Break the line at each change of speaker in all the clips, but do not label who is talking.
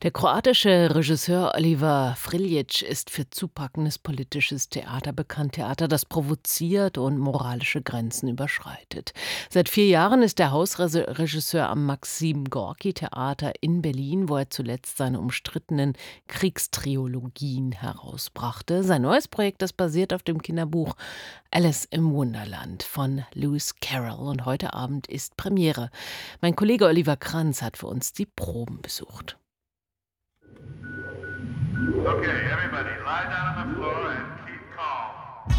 Der kroatische Regisseur Oliver Frljić ist für zupackendes politisches Theater bekannt. Theater, das provoziert und moralische Grenzen überschreitet. Seit 4 Jahren ist er Hausregisseur am Maxim Gorki Theater in Berlin, wo er zuletzt seine umstrittenen Kriegstriologien herausbrachte. Sein neues Projekt, das basiert auf dem Kinderbuch Alice im Wunderland von Lewis Carroll. Und heute Abend ist Premiere. Mein Kollege Oliver Kranz hat für uns die Proben besucht.
Okay, everybody, lie down on the floor and keep calm.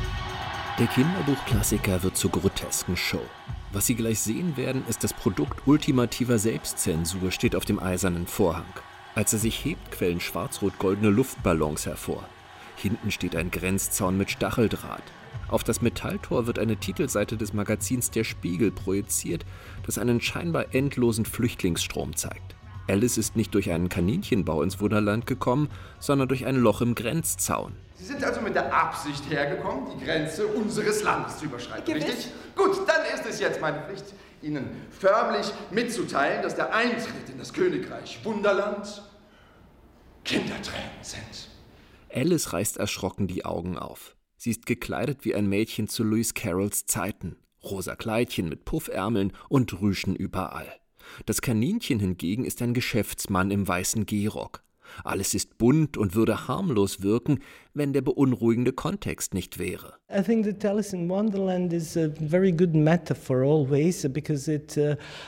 Der Kinderbuchklassiker wird zur grotesken Show. Was Sie gleich sehen werden, ist das Produkt ultimativer Selbstzensur, steht auf dem eisernen Vorhang. Als er sich hebt, quellen schwarz-rot-goldene Luftballons hervor. Hinten steht ein Grenzzaun mit Stacheldraht. Auf das Metalltor wird eine Titelseite des Magazins Der Spiegel projiziert, das einen scheinbar endlosen Flüchtlingsstrom zeigt. Alice ist nicht durch einen Kaninchenbau ins Wunderland gekommen, sondern durch ein Loch im Grenzzaun.
Sie sind also mit der Absicht hergekommen, die Grenze unseres Landes zu überschreiten,
Gewiss.
richtig? Gut, dann ist es jetzt meine Pflicht, Ihnen förmlich mitzuteilen, dass der Eintritt in das Königreich Wunderland Kindertränen sind.
Alice reißt erschrocken die Augen auf. Sie ist gekleidet wie ein Mädchen zu Lewis Carrolls Zeiten. Rosa Kleidchen mit Puffärmeln und Rüschen überall. Das Kaninchen hingegen ist ein Geschäftsmann im weißen Gehrock. Alles ist bunt und würde harmlos wirken, wenn der beunruhigende Kontext nicht wäre.
I think that Alice in Wonderland is a very good metaphor always because it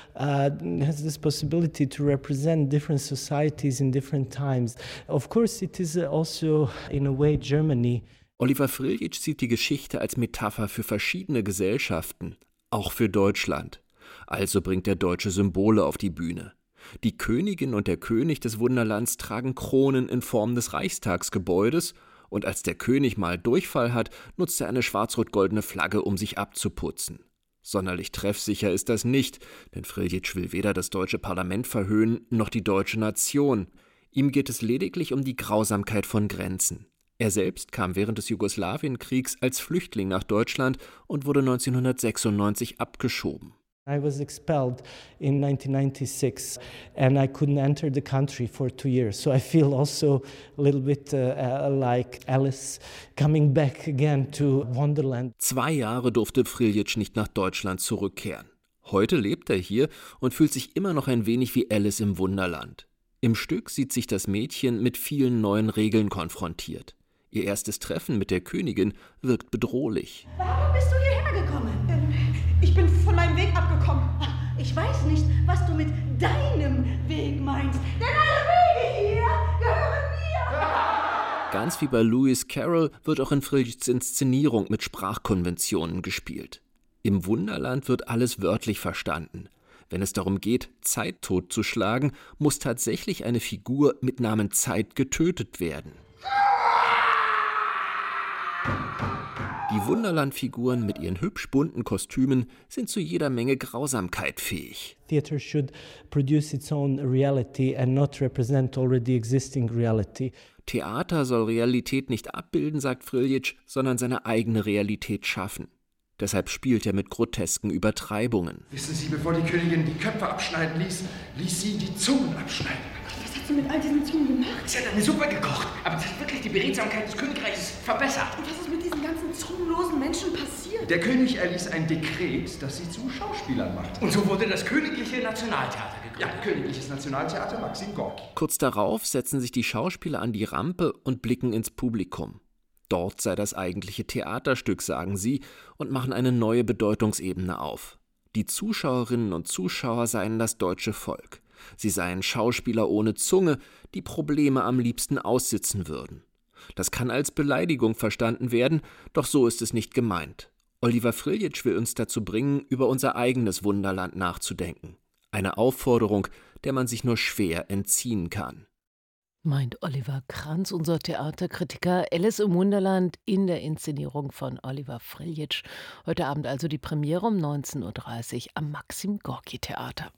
has this possibility to represent different societies in different times. Of course, it is also in a way Germany.
Oliver Frljić sieht die Geschichte als Metapher für verschiedene Gesellschaften, auch für Deutschland. Also bringt er deutsche Symbole auf die Bühne. Die Königin und der König des Wunderlands tragen Kronen in Form des Reichstagsgebäudes und als der König mal Durchfall hat, nutzt er eine schwarz-rot-goldene Flagge, um sich abzuputzen. Sonderlich treffsicher ist das nicht, denn Frljić will weder das deutsche Parlament verhöhnen, noch die deutsche Nation. Ihm geht es lediglich um die Grausamkeit von Grenzen. Er selbst kam während des Jugoslawienkriegs als Flüchtling nach Deutschland und wurde 1996 abgeschoben.
I was expelled in 1996 and I couldn't enter the country for 2 years. So I feel also a little bit like Alice coming back again to Wonderland.
2 Jahre durfte Frljić nicht nach Deutschland zurückkehren. Heute lebt er hier und fühlt sich immer noch ein wenig wie Alice im Wunderland. Im Stück sieht sich das Mädchen mit vielen neuen Regeln konfrontiert. Ihr erstes Treffen mit der Königin wirkt bedrohlich.
Warum bist du hierher gekommen? Ich bin von meinem Weg abgekommen. Ich weiß nicht, was du mit deinem Weg meinst. Denn alle Wege hier gehören mir.
Ganz wie bei Lewis Carroll wird auch in Frljićs Inszenierung mit Sprachkonventionen gespielt. Im Wunderland wird alles wörtlich verstanden. Wenn es darum geht, Zeit totzuschlagen, muss tatsächlich eine Figur mit Namen Zeit getötet werden. Die Wunderland-Figuren mit ihren hübsch bunten Kostümen sind zu jeder Menge Grausamkeit fähig.
Theater should produce its own reality and not represent already existing reality.
Theater soll Realität nicht abbilden, sagt Frljić, sondern seine eigene Realität schaffen. Deshalb spielt er mit grotesken Übertreibungen.
Wissen Sie, bevor die Königin die Köpfe abschneiden ließ sie die Zungen abschneiden.
Was hast du mit all diesen Zungen gemacht?
Sie hat eine Suppe gekocht, aber das hat wirklich die Beredsamkeit des Königreichs verbessert.
Und was ist mit diesen ganzen zungenlosen Menschen passiert?
Der König erließ ein Dekret, das sie zu Schauspielern macht.
Und so wurde das Königliche Nationaltheater gegründet.
Ja, Königliches Nationaltheater Maxim Gorki.
Kurz darauf setzen sich die Schauspieler an die Rampe und blicken ins Publikum. Dort sei das eigentliche Theaterstück, sagen sie, und machen eine neue Bedeutungsebene auf. Die Zuschauerinnen und Zuschauer seien das deutsche Volk. Sie seien Schauspieler ohne Zunge, die Probleme am liebsten aussitzen würden. Das kann als Beleidigung verstanden werden, doch so ist es nicht gemeint. Oliver Frljić will uns dazu bringen, über unser eigenes Wunderland nachzudenken. Eine Aufforderung, der man sich nur schwer entziehen kann.
Meint Oliver Kranz, unser Theaterkritiker. Alice im Wunderland in der Inszenierung von Oliver Frljić. Heute Abend also die Premiere um 19:30 Uhr am Maxim Gorki Theater.